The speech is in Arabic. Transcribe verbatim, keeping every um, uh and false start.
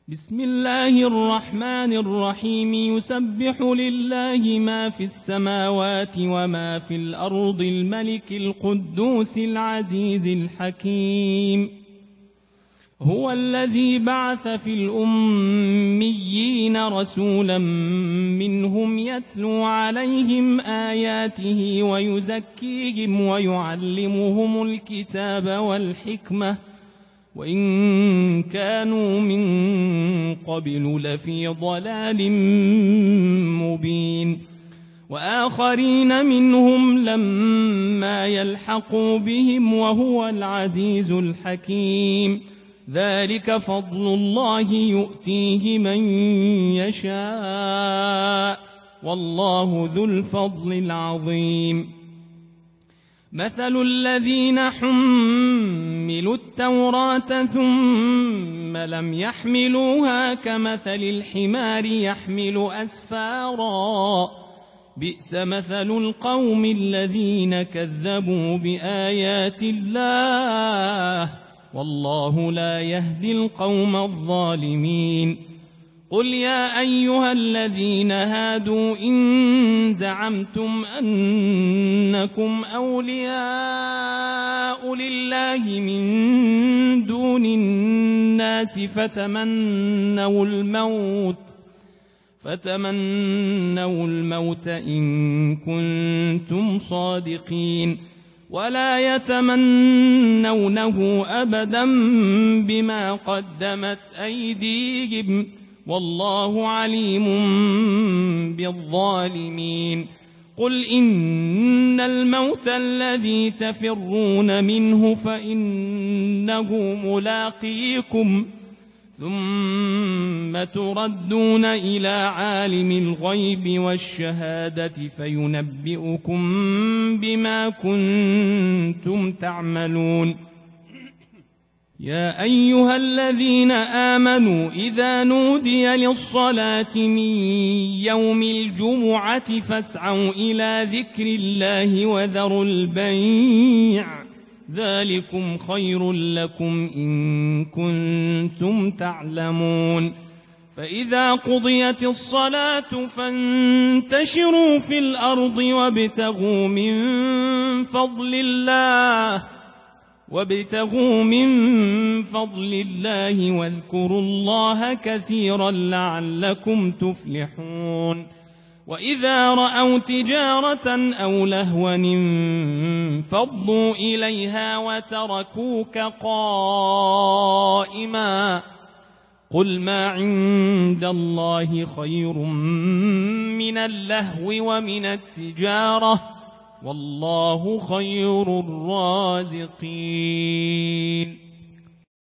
بسم الله الرحمن الرحيم يسبح لله ما في السماوات وما في الأرض الملك القدوس العزيز الحكيم هو الذي بعث في الأميين رسولا منهم يتلو عليهم آياته ويزكيهم ويعلمهم الكتاب والحكمة وإن كانوا من قبل لفي ضلال مبين وآخرين منهم لما يلحقوا بهم وهو العزيز الحكيم ذلك فضل الله يؤتيه من يشاء والله ذو الفضل العظيم مثل الذين حملوا التوراة ثم لم يحملوها كمثل الحمار يحمل أسفارا بئس مثل القوم الذين كذبوا بآيات الله والله لا يهدي القوم الظالمين قل يا أيها الذين هادوا إن زعمتم أنكم أولياء لله من دون الناس فتمنوا الموت فتمنوا الموت إن كنتم صادقين ولا يتمنونه أبدا بما قدمت أيديهم والله عليم بالظالمين قل إن الموت الذي تفرون منه فإنه ملاقيكم ثم تردون إلى عالم الغيب والشهادة فينبئكم بما كنتم تعملون يا أيها الذين آمنوا إذا نودي للصلاة من يوم الجمعة فاسعوا إلى ذكر الله وذروا البيع ذلكم خير لكم إن كنتم تعلمون فإذا قضيت الصلاة فانتشروا في الأرض وابتغوا من فضل الله وابتغوا من فضل الله واذكروا الله كثيرا لعلكم تفلحون وإذا رأوا تجارة أو لهوا انفضوا إليها وتركوك قائما قل ما عند الله خير من اللهو ومن التجارة والله خير الرازقين